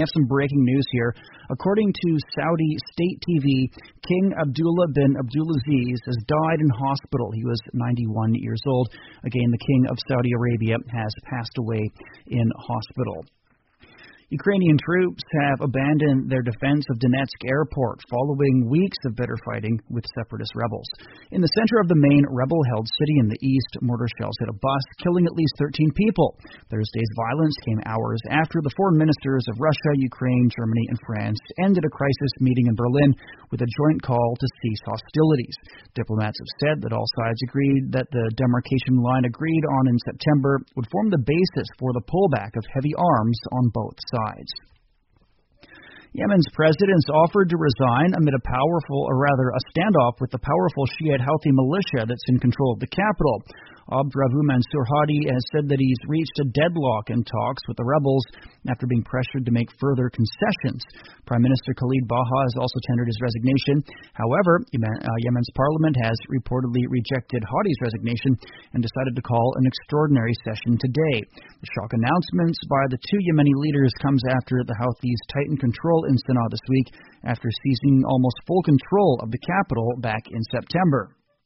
have some breaking news here. According to Saudi state TV, King Abdullah bin Abdulaziz has died in hospital. He was 91 years old. Again, the King of Saudi Arabia has passed away in hospital. Ukrainian troops have abandoned their defense of Donetsk airport following weeks of bitter fighting with separatist rebels. In the center of the main rebel-held city in the east, mortar shells hit a bus, killing at least 13 people. Thursday's violence came hours after the foreign ministers of Russia, Ukraine, Germany, and France ended a crisis meeting in Berlin with a joint call to cease hostilities. Diplomats have said that all sides agreed that the demarcation line agreed on in September would form the basis for the pullback of heavy arms on both sides. Yemen's president offered to resign amid a standoff with the powerful Shiite Houthi militia that's in control of the capital. Abdrabbu Mansur Hadi has said that he's reached a deadlock in talks with the rebels after being pressured to make further concessions. Prime Minister Khalid Baha has also tendered his resignation. However, Yemen's parliament has reportedly rejected Hadi's resignation and decided to call an extraordinary session today. The shock announcements by the two Yemeni leaders comes after the Houthis tightened control in Sana'a this week after seizing almost full control of the capital back in September.